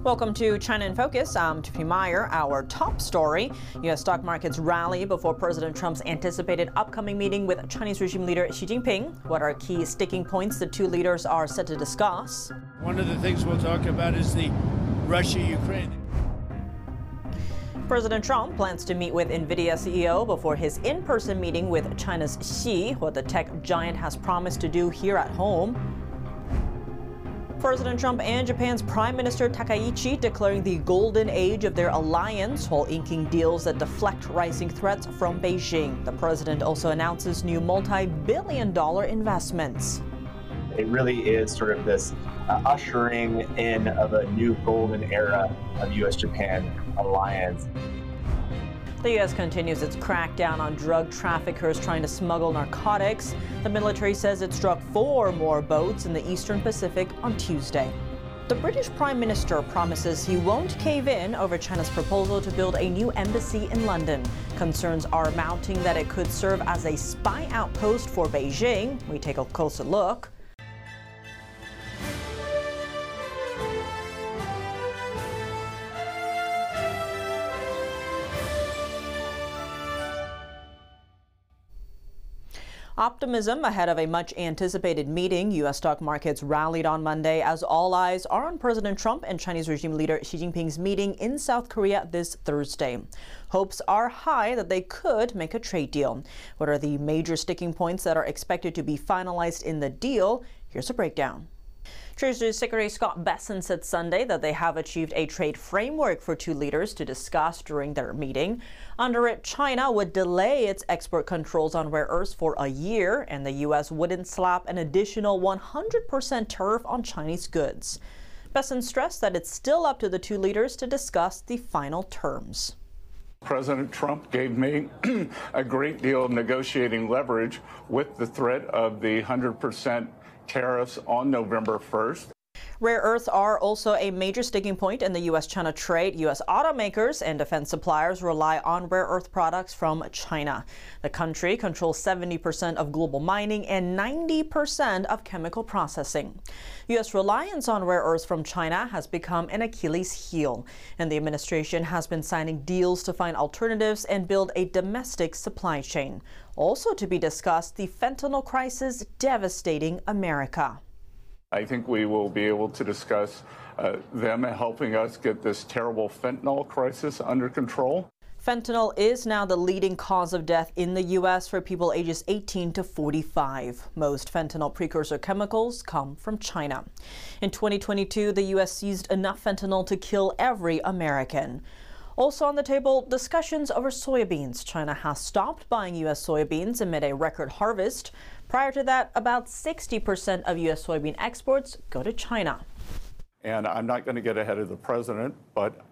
Welcome to China in Focus. I'm Tiffany Meyer. Our top story: U.S. stock markets rally before President Trump's anticipated upcoming meeting with Chinese regime leader Xi Jinping. What are key sticking points the two leaders are set to discuss? One of the things we'll talk about is the Russia-Ukraine. President Trump plans to meet with NVIDIA CEO before his in-person meeting with China's Xi, what the tech giant has promised to do here at home. President Trump and Japan's Prime Minister Takaichi declaring the golden age of their alliance while inking deals that deflect rising threats from Beijing. The president also announces new multi-billion-dollar investments. It really is sort of this ushering in of a new golden era of U.S.-Japan alliance. The U.S. continues its crackdown on drug traffickers trying to smuggle narcotics. The military says it struck 4 more boats in the Eastern Pacific on Tuesday. The British Prime Minister promises he won't cave in over China's proposal to build a new embassy in London. Concerns are mounting that it could serve as a spy outpost for Beijing. We take a closer look. Optimism ahead of a much-anticipated meeting. U.S. stock markets rallied on Monday as all eyes are on President Trump and Chinese regime leader Xi Jinping's meeting in South Korea this Thursday. Hopes are high that they could make a trade deal. What are the major sticking points that are expected to be finalized in the deal? Here's a breakdown. Treasury Secretary Scott Bessent said Sunday that they have achieved a trade framework for two leaders to discuss during their meeting. Under it, China would delay its export controls on rare earths for a year, and the U.S. wouldn't slap an additional 100% tariff on Chinese goods. Bessent stressed that it's still up to the two leaders to discuss the final terms. President Trump gave me a great deal of negotiating leverage with the threat of the 100% tariffs on November 1st. Rare earths are also a major sticking point in the U.S.-China trade. U.S. automakers and defense suppliers rely on rare earth products from China. The country controls 70% of global mining and 90% of chemical processing. U.S. reliance on rare earths from China has become an Achilles heel, and the administration has been signing deals to find alternatives and build a domestic supply chain. Also to be discussed, the fentanyl crisis devastating America. I think we will be able to discuss them helping us get this terrible fentanyl crisis under control. Fentanyl is now the leading cause of death in the U.S. for people ages 18 to 45. Most fentanyl precursor chemicals come from China. In 2022, the U.S. seized enough fentanyl to kill every American. Also on the table, discussions over soybeans. China has stopped buying U.S. soybeans amid a record harvest. Prior to that, about 60% of U.S. soybean exports go to China. And I'm not going to get ahead of the president, but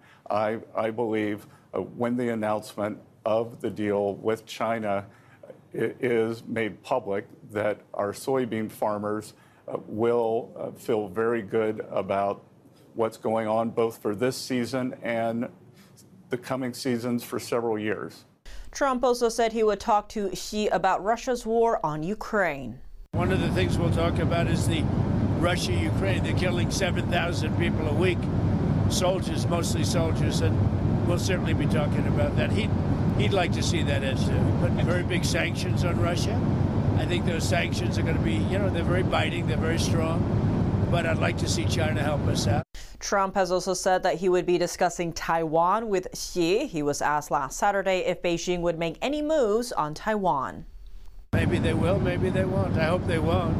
I believe when the announcement of the deal with China is made public, that our soybean farmers will feel very good about what's going on both for this season and the coming seasons for several years. Trump also said he would talk to Xi about Russia's war on Ukraine. One of the things we'll talk about is the Russia-Ukraine. They're killing 7,000 people a week, soldiers, mostly soldiers, and we'll certainly be talking about that. He'd like to see that as put very big sanctions on Russia. I think those sanctions are going to be, they're very biting, they're very strong, but I'd like to see China help us out. Trump has also said that he would be discussing Taiwan with Xi. He was asked last Saturday if Beijing would make any moves on Taiwan. Maybe they will, maybe they won't. I hope they won't.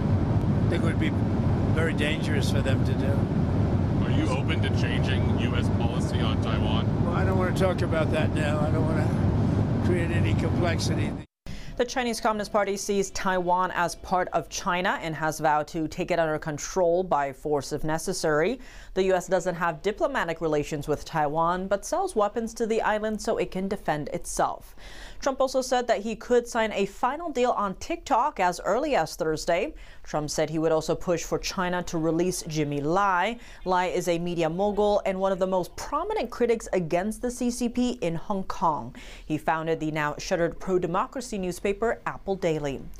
I think it would be very dangerous for them to do. Are you open to changing U.S. policy on Taiwan? Well, I don't want to talk about that now. I don't want to create any complexity. The Chinese Communist Party sees Taiwan as part of China and has vowed to take it under control by force if necessary. The U.S. doesn't have diplomatic relations with Taiwan, but sells weapons to the island so it can defend itself. Trump also said that he could sign a final deal on TikTok as early as Thursday. Trump said he would also push for China to release Jimmy Lai. Lai is a media mogul and one of the most prominent critics against the CCP in Hong Kong. He founded the now shuttered pro-democracy newspaper Apple Daily.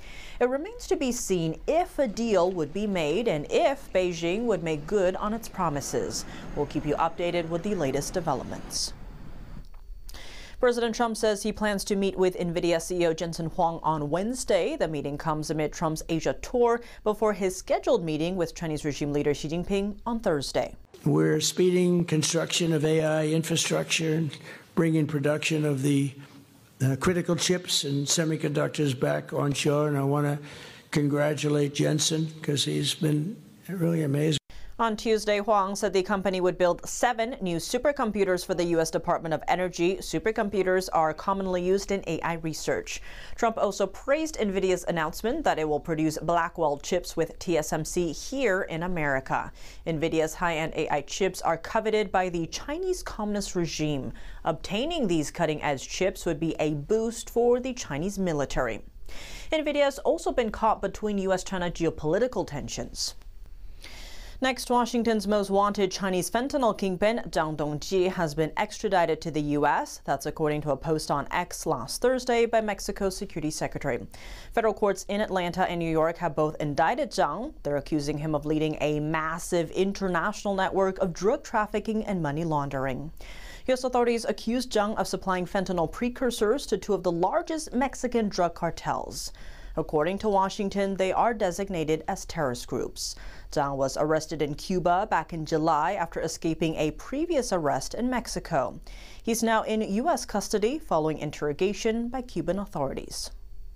It remains to be seen if a deal would be made and if Beijing would make good on its promises. We'll keep you updated with the latest developments. President Trump says he plans to meet with NVIDIA CEO Jensen Huang on Wednesday. The meeting comes amid Trump's Asia tour before his scheduled meeting with Chinese regime leader Xi Jinping on Thursday. We're speeding construction of AI infrastructure and bringing production of the critical chips and semiconductors back onshore. And I want to congratulate Jensen because he's been really amazing. On Tuesday, Huang said the company would build 7 new supercomputers for the U.S. Department of Energy. Supercomputers are commonly used in AI research. Trump also praised NVIDIA's announcement that it will produce Blackwell chips with TSMC here in America. NVIDIA's high-end AI chips are coveted by the Chinese Communist regime. Obtaining these cutting-edge chips would be a boost for the Chinese military. NVIDIA has also been caught between U.S.-China geopolitical tensions. Next, Washington's most wanted Chinese fentanyl kingpin, Zhang Dongji, has been extradited to the U.S. That's according to a post on X last Thursday by Mexico's Security Secretary. Federal courts in Atlanta and New York have both indicted Zhang. They're accusing him of leading a massive international network of drug trafficking and money laundering. U.S. authorities accused Zhang of supplying fentanyl precursors to 2 of the largest Mexican drug cartels. According to Washington, they are designated as terrorist groups. Zhang was arrested in Cuba back in July after escaping a previous arrest in Mexico. He's now in U.S. custody following interrogation by Cuban authorities.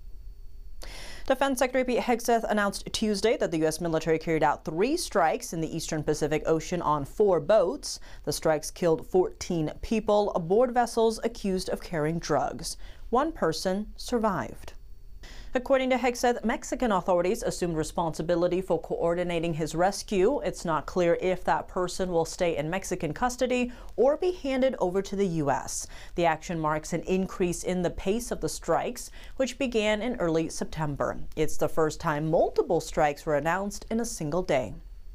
Defense Secretary Pete Hegseth announced Tuesday that the U.S. military carried out 3 strikes in the eastern Pacific Ocean on 4 boats. The strikes killed 14 people aboard vessels accused of carrying drugs. 1 person survived. According to Hegseth, Mexican authorities assumed responsibility for coordinating his rescue. It's not clear if that person will stay in Mexican custody or be handed over to the U.S. The action marks an increase in the pace of the strikes, which began in early September. It's the first time multiple strikes were announced in a single day.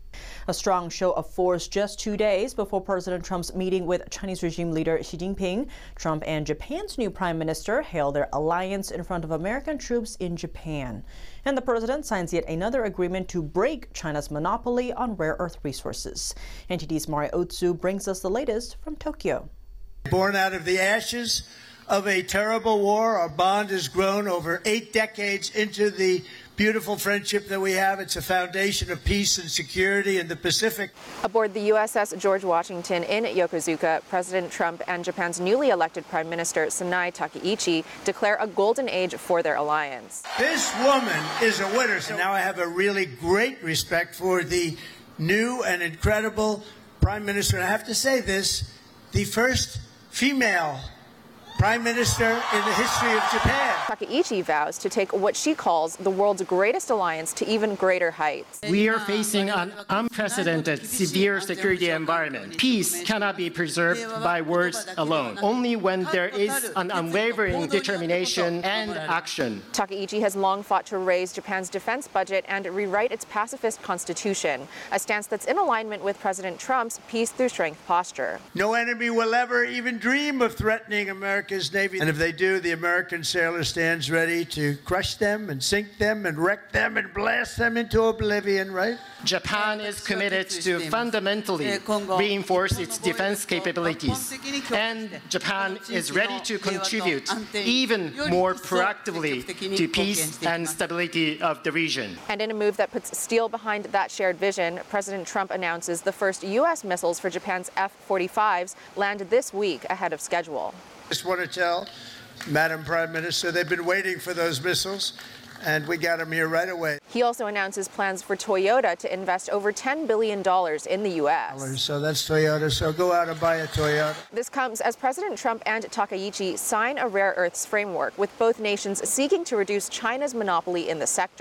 A strong show of force just 2 days before President Trump's meeting with Chinese regime leader Xi Jinping. Trump and Japan's new prime minister hailed their alliance in front of American troops in Japan. And the president signs yet another agreement to break China's monopoly on rare earth resources. NTD's Mari Otsu brings us the latest from Tokyo. Born out of the ashes of a terrible war, our bond has grown over 8 decades into the beautiful friendship that we have. It's a foundation of peace and security in the Pacific. Aboard the USS George Washington in Yokosuka, President Trump and Japan's newly elected Prime Minister Sanae Takaichi declare a golden age for their alliance. This woman is a winner. So now I have a really great respect for the new and incredible Prime Minister. And I have to say this, the first female Prime Minister in the history of Japan. Takaichi vows to take what she calls the world's greatest alliance to even greater heights. We are facing an unprecedented severe security environment. Peace cannot be preserved by words alone, only when there is an unwavering determination and action. Takaichi has long fought to raise Japan's defense budget and rewrite its pacifist constitution, a stance that's in alignment with President Trump's peace through strength posture. No enemy will ever even dream of threatening America's Navy. And if they do, the American sailor stands ready to crush them and sink them and wreck them and blast them into oblivion, right? Japan is committed to fundamentally reinforce its defense capabilities, and Japan is ready to contribute even more proactively to peace and stability of the region. And in a move that puts steel behind that shared vision, President Trump announces the first U.S. missiles for Japan's F-45s land this week ahead of schedule. Just want to tell Madam Prime Minister they've been waiting for those missiles, and we got them here right away. He also announces plans for Toyota to invest over $10 billion in the U.S. So that's Toyota, so go out and buy a Toyota. This comes as President Trump and Takaichi sign a rare earths framework, with both nations seeking to reduce China's monopoly in the sector.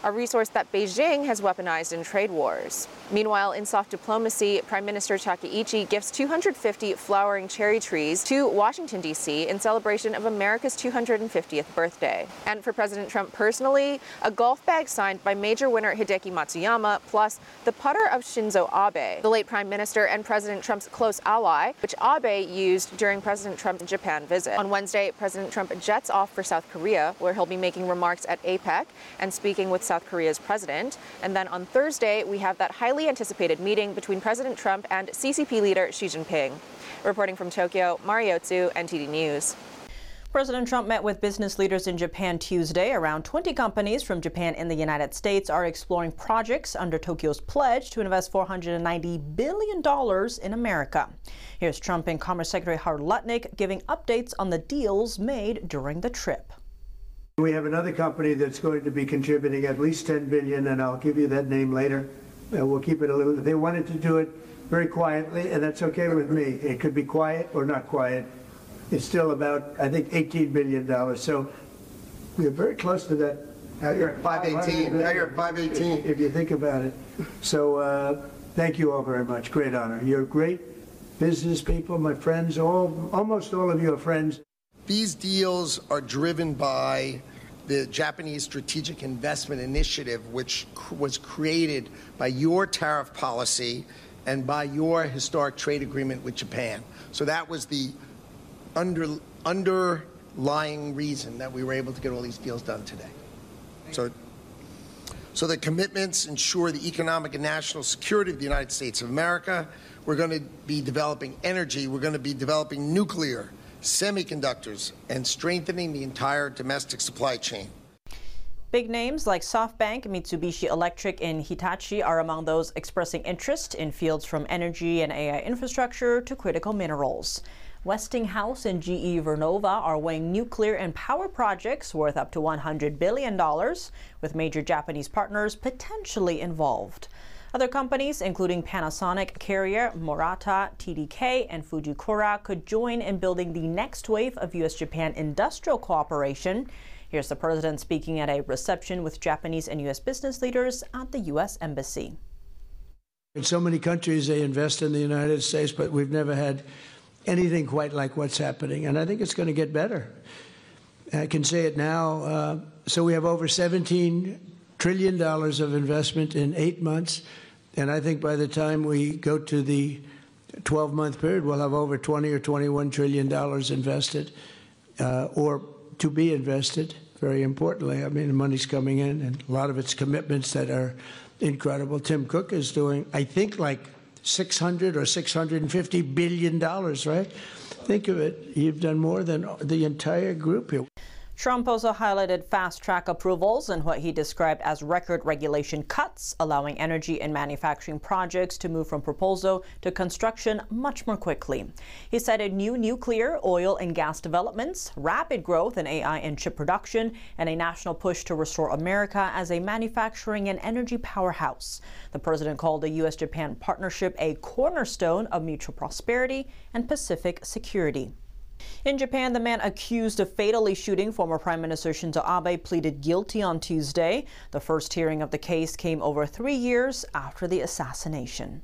a resource that Beijing has weaponized in trade wars. Meanwhile, in soft diplomacy, Prime Minister Takaichi gifts 250 flowering cherry trees to Washington, D.C. in celebration of America's 250th birthday. And for President Trump personally, a golf bag signed by major winner Hideki Matsuyama, plus the putter of Shinzo Abe, the late Prime Minister and President Trump's close ally, which Abe used during President Trump's Japan visit. On Wednesday, President Trump jets off for South Korea, where he'll be making remarks at APEC and speaking with South Korea's president. And then on Thursday, we have that highly anticipated meeting between President Trump and CCP leader Xi Jinping. Reporting from Tokyo, Mariotsu, NTD News. President Trump met with business leaders in Japan Tuesday. Around 20 companies from Japan and the United States are exploring projects under Tokyo's pledge to invest $490 billion in America. Here's Trump and Commerce Secretary Howard Lutnick giving updates on the deals made during the trip. We have another company that's going to be contributing at least $10 billion, and I'll give you that name later. We'll keep it a little. They wanted to do it very quietly, and that's okay with me. It could be quiet or not quiet. It's still about, I think, $18 billion. So we're very close to that. Now you're at 518. Now you're at 518. If you think about it. So thank you all very much. Great honor. You're great business people, my friends. Almost all of you are friends. These deals are driven by the Japanese Strategic Investment Initiative, which was created by your tariff policy and by your historic trade agreement with Japan. So that was the underlying reason that we were able to get all these deals done today. So the commitments ensure the economic and national security of the United States of America. We're going to be developing energy. We're going to be developing nuclear, semiconductors, and strengthening the entire domestic supply chain. Big names like SoftBank, Mitsubishi Electric, and Hitachi are among those expressing interest in fields from energy and AI infrastructure to critical minerals. Westinghouse and GE Vernova are weighing nuclear and power projects worth up to $100 billion, with major Japanese partners potentially involved. Other companies, including Panasonic, Carrier, Murata, TDK, and Fujikura, could join in building the next wave of U.S.-Japan industrial cooperation. Here's the president speaking at a reception with Japanese and U.S. business leaders at the U.S. Embassy. In so many countries, they invest in the United States, but we've never had anything quite like what's happening, and I think it's going to get better. I can say it now. So we have over $17 trillion of investment in 8 months, and I think by the time we go to the 12-month period, we'll have over $20 or $21 trillion invested, or to be invested, very importantly. I mean, the money's coming in, and a lot of it's commitments that are incredible. Tim Cook is doing, I think, like $600 or $650 billion, right? Think of it. You've done more than the entire group here. Trump also highlighted fast-track approvals and what he described as record regulation cuts, allowing energy and manufacturing projects to move from proposal to construction much more quickly. He cited new nuclear, oil, and gas developments, rapid growth in AI and chip production, and a national push to restore America as a manufacturing and energy powerhouse. The president called the U.S.-Japan partnership a cornerstone of mutual prosperity and Pacific security. In Japan, the man accused of fatally shooting former Prime Minister Shinzo Abe pleaded guilty on Tuesday. The first hearing of the case came over 3 years after the assassination.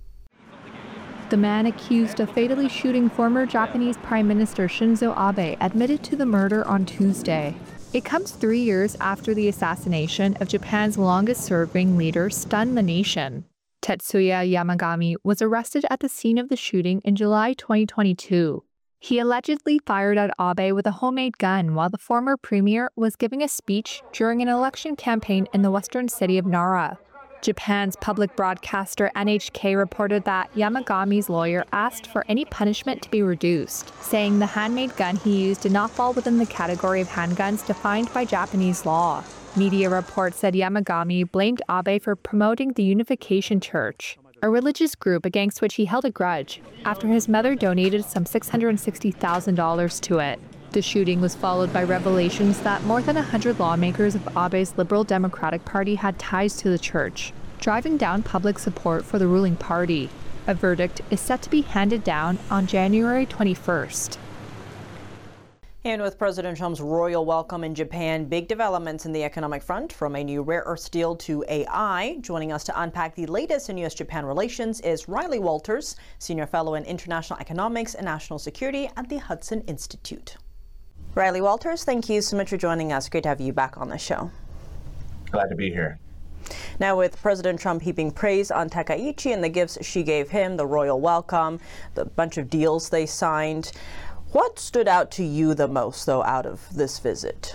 The man accused of fatally shooting former Japanese Prime Minister Shinzo Abe admitted to the murder on Tuesday. It comes 3 years after the assassination of Japan's longest-serving leader stunned the nation. Tetsuya Yamagami was arrested at the scene of the shooting in July 2022. He allegedly fired at Abe with a homemade gun while the former premier was giving a speech during an election campaign in the western city of Nara. Japan's public broadcaster NHK reported that Yamagami's lawyer asked for any punishment to be reduced, saying the handmade gun he used did not fall within the category of handguns defined by Japanese law. Media reports said Yamagami blamed Abe for promoting the Unification Church, a religious group against which he held a grudge, after his mother donated some $660,000 to it. The shooting was followed by revelations that more than 100 lawmakers of Abe's Liberal Democratic Party had ties to the church, driving down public support for the ruling party. A verdict is set to be handed down on January 21st. And with President Trump's royal welcome in Japan, big developments in the economic front, from a new rare earth deal to AI. Joining us to unpack the latest in U.S.-Japan relations is Riley Walters, Senior Fellow in International Economics and National Security at the Hudson Institute. Riley Walters, thank you so much for joining us. Great to have you back on the show. Glad to be here. Now, with President Trump heaping praise on Takaichi and the gifts she gave him, the royal welcome, the bunch of deals they signed, what stood out to you the most, though, out of this visit?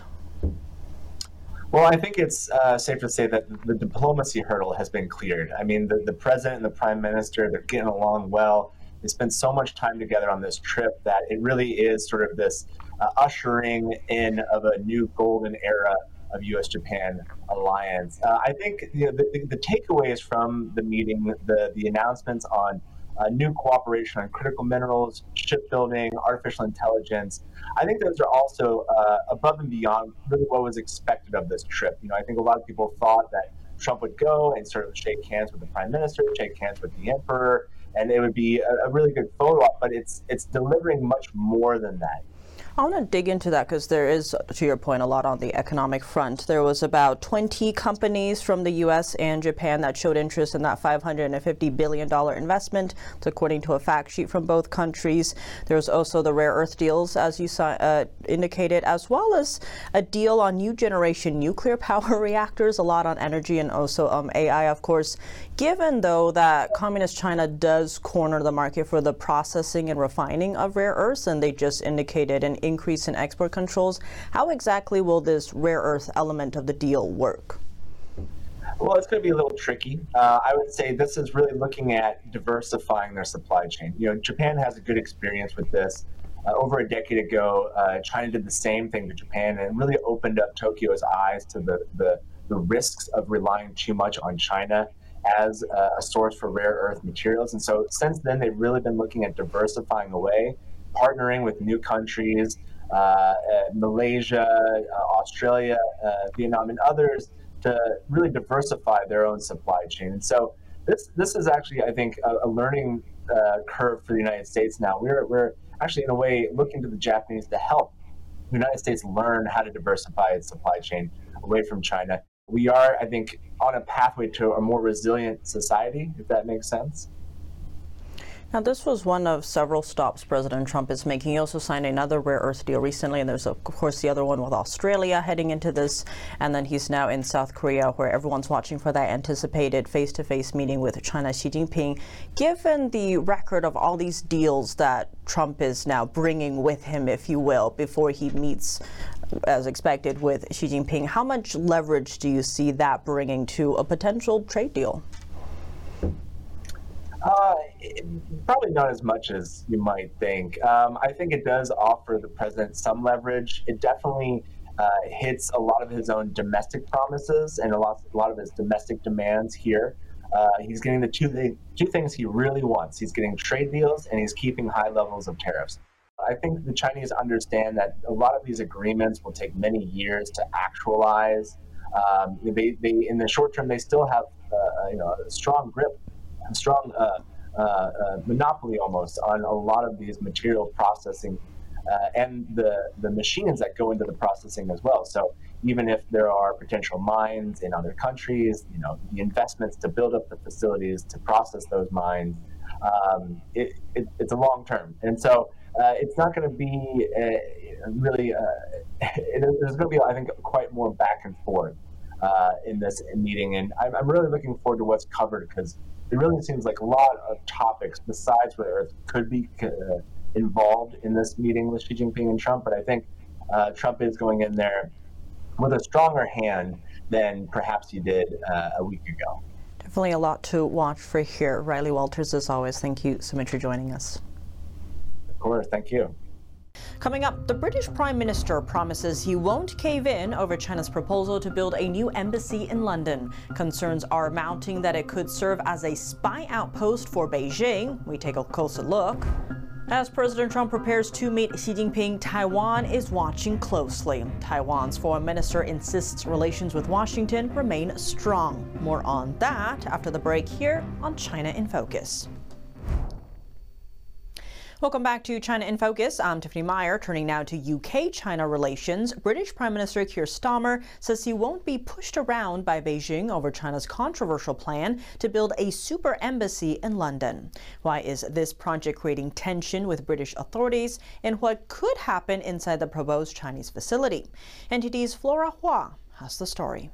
Well, I think it's safe to say that the diplomacy hurdle has been cleared. I mean, the president and the prime minister, they're getting along well. They spent so much time together on this trip that it really is sort of this ushering in of a new golden era of U.S.-Japan alliance. I think the takeaways from the meeting, the announcements on new cooperation on critical minerals, shipbuilding, artificial intelligence, I think those are also above and beyond really what was expected of this trip. I think a lot of people thought that Trump would go and sort of shake hands with the prime minister, shake hands with the emperor, and it would be a really good photo op, but it's delivering much more than that. I want to dig into that because there is, to your point, a lot on the economic front. There was about 20 companies from the U.S. and Japan that showed interest in that $550 billion investment, according to a fact sheet from both countries. There was also the rare earth deals, as you indicated, as well as a deal on new generation nuclear power reactors, a lot on energy and also AI, of course. Given, though, that Communist China does corner the market for the processing and refining of rare earths, and they just indicated an increase in export controls, how exactly will this rare earth element of the deal work? Well, it's going to be a little tricky. I would say this is really looking at diversifying their supply chain. Japan has a good experience with this. Over a decade ago, China did the same thing to Japan and really opened up Tokyo's eyes to the risks of relying too much on China as a source for rare earth materials. And so since then, they've really been looking at diversifying away, partnering with new countries, Malaysia, Australia, Vietnam, and others to really diversify their own supply chain. And so this is actually, I think, a learning curve for the United States now. We're actually, in a way, looking to the Japanese to help the United States learn how to diversify its supply chain away from China. We are, I think, on a pathway to a more resilient society, if that makes sense. Now, this was one of several stops President Trump is making. He also signed another rare earth deal recently, and there's, of course, the other one with Australia heading into this. And then he's now in South Korea, where everyone's watching for that anticipated face-to-face meeting with China's Xi Jinping. Given the record of all these deals that Trump is now bringing with him, if you will, before he meets, as expected, with Xi Jinping, how much leverage do you see that bringing to a potential trade deal? Probably not as much as you might think. I think it does offer the president some leverage. It definitely hits a lot of his own domestic promises and a lot of his domestic demands here. He's getting the two things he really wants. He's getting trade deals and he's keeping high levels of tariffs. I think the Chinese understand that a lot of these agreements will take many years to actualize. They in the short term, they still have a strong grip, a strong monopoly almost on a lot of these material processing and the machines that go into the processing as well. So even if there are potential mines in other countries, the investments to build up the facilities to process those mines, it's a long term. And so it's not going to be really, there's going to be, I think, quite more back and forth in this meeting. And I'm really looking forward to what's covered, because it really seems like a lot of topics besides rare earth could be involved in this meeting with Xi Jinping and Trump. But I think Trump is going in there with a stronger hand than perhaps he did a week ago. Definitely a lot to watch for here. Riley Walters, as always, thank you so much for joining us. Of course, thank you. Coming up, the British Prime Minister promises he won't cave in over China's proposal to build a new embassy in London. Concerns are mounting that it could serve as a spy outpost for Beijing. We take a closer look. As President Trump prepares to meet Xi Jinping, Taiwan is watching closely. Taiwan's foreign minister insists relations with Washington remain strong. More on that after the break here on China in Focus. Welcome back to China in Focus. I'm Tiffany Meyer. Turning now to UK-China relations. British Prime Minister Keir Starmer says he won't be pushed around by Beijing over China's controversial plan to build a super embassy in London. Why is this project creating tension with British authorities, and what could happen inside the proposed Chinese facility? NTD's Flora Hua has the story.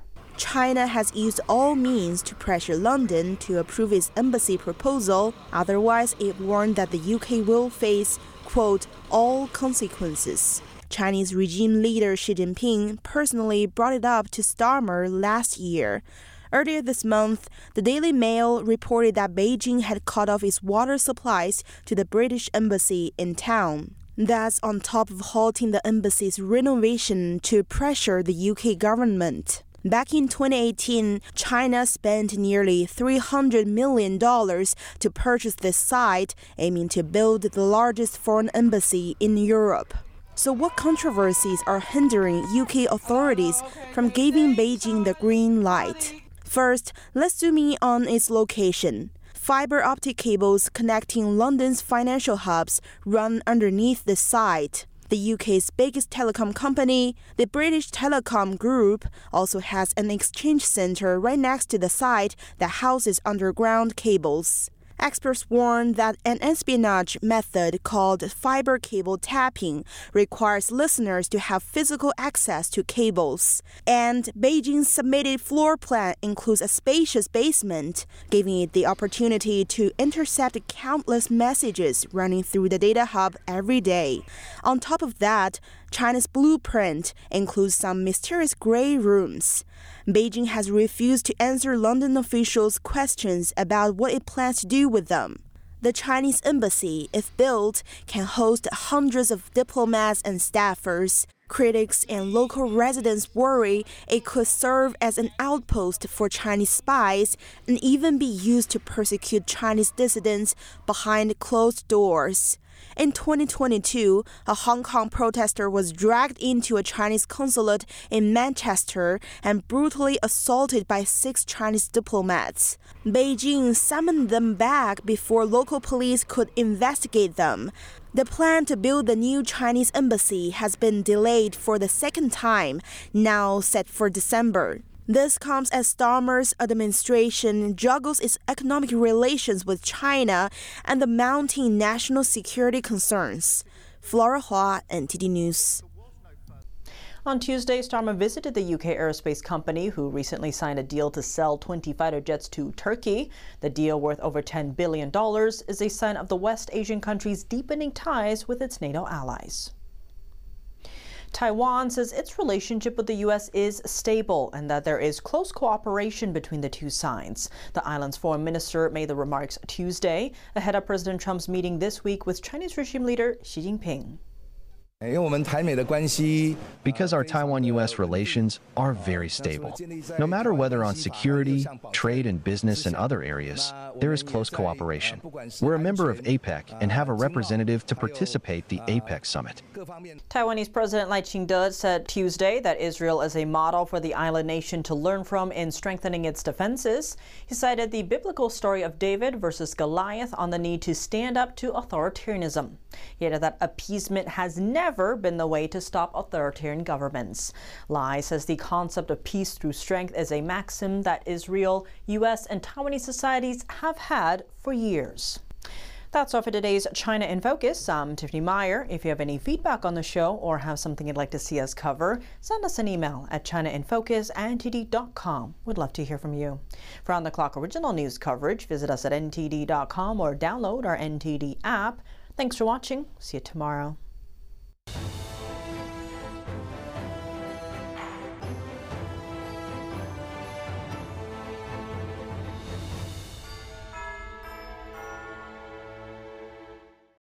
China has used all means to pressure London to approve its embassy proposal. Otherwise, it warned that the UK will face, quote, all consequences. Chinese regime leader Xi Jinping personally brought it up to Starmer last year. Earlier this month, the Daily Mail reported that Beijing had cut off its water supplies to the British embassy in town. That's on top of halting the embassy's renovation to pressure the UK government. Back in 2018, China spent nearly $300 million to purchase this site, aiming to build the largest foreign embassy in Europe. So what controversies are hindering UK authorities from giving Beijing the green light? First, let's zoom in on its location. Fiber optic cables connecting London's financial hubs run underneath the site. The UK's biggest telecom company, the British Telecom Group, also has an exchange center right next to the site that houses underground cables. Experts warn that an espionage method called fiber cable tapping requires listeners to have physical access to cables. And Beijing's submitted floor plan includes a spacious basement, giving it the opportunity to intercept countless messages running through the data hub every day. On top of that, China's blueprint includes some mysterious gray rooms. Beijing has refused to answer London officials' questions about what it plans to do with them. The Chinese embassy, if built, can host hundreds of diplomats and staffers. Critics and local residents worry it could serve as an outpost for Chinese spies and even be used to persecute Chinese dissidents behind closed doors. In 2022, a Hong Kong protester was dragged into a Chinese consulate in Manchester and brutally assaulted by 6 Chinese diplomats. Beijing summoned them back before local police could investigate them. The plan to build the new Chinese embassy has been delayed for the second time, now set for December. This comes as Starmer's administration juggles its economic relations with China and the mounting national security concerns. Flora Hua, NTD News. On Tuesday, Starmer visited the UK aerospace company, who recently signed a deal to sell 20 fighter jets to Turkey. The deal, worth over $10 billion, is a sign of the West Asian country's deepening ties with its NATO allies. Taiwan says its relationship with the U.S. is stable and that there is close cooperation between the two sides. The island's foreign minister made the remarks Tuesday ahead of President Trump's meeting this week with Chinese regime leader Xi Jinping. Because our Taiwan-U.S. relations are very stable. No matter whether on security, trade and business and other areas, there is close cooperation. We're a member of APEC and have a representative to participate the APEC summit. Taiwanese President Lai Ching-te said Tuesday that Israel is a model for the island nation to learn from in strengthening its defenses. He cited the biblical story of David versus Goliath on the need to stand up to authoritarianism. He added that appeasement has never been the way to stop authoritarian governments. Lai says the concept of peace through strength is a maxim that Israel, U.S. and Taiwanese societies have had for years. That's all for today's China in Focus. I'm Tiffany Meyer. If you have any feedback on the show or have something you'd like to see us cover, send us an email at chinainfocus@ntd.com. We'd love to hear from you. For on-the-clock original news coverage, visit us at ntd.com or download our NTD app. Thanks for watching. See you tomorrow.